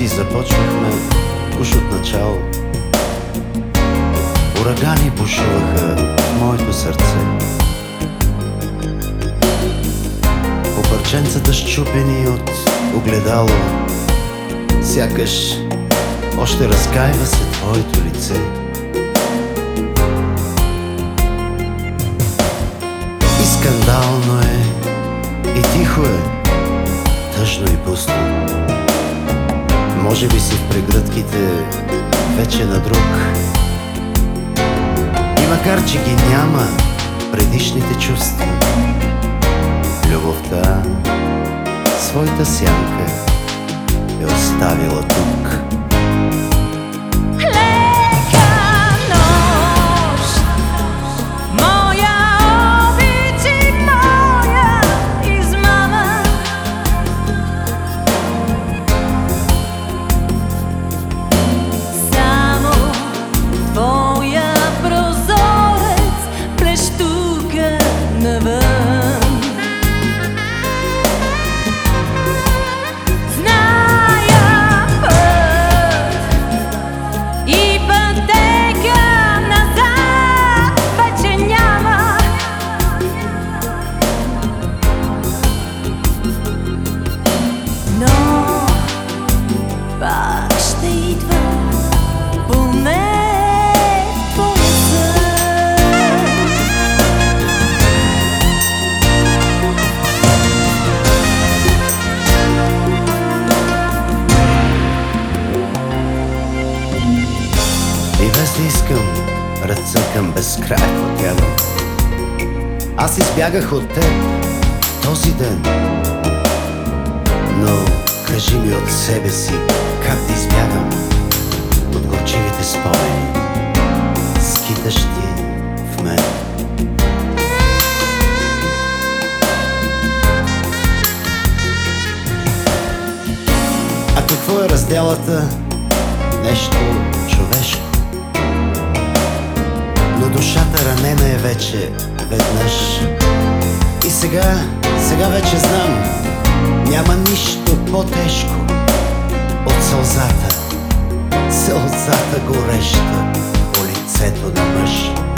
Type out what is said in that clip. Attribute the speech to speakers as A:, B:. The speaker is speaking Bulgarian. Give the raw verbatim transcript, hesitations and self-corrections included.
A: страсти започнахме уж от начало. Урагани бушуваха в моето сърце. По парченцата счупени от огледало, сякаш още разкаива се твоето лице. И скандално е, и тихо е, тъжно и пусто. Може би си в прегръдките вече на друг. И макар че ги няма предишните чувства, любовта своята сянка е оставила тук. И без да искам, ръце към безкрай протягам. Аз избягах от теб този ден, но кажи ми от себе си как да избягам от горчивите спомени, скитащи в мен. А какво е разделата? Нещо човешко. Но душата ранена е вече веднъж. И сега, сега вече знам, няма нищо по-тежко от сълзата. Сълзата гореща по лицето на мъж.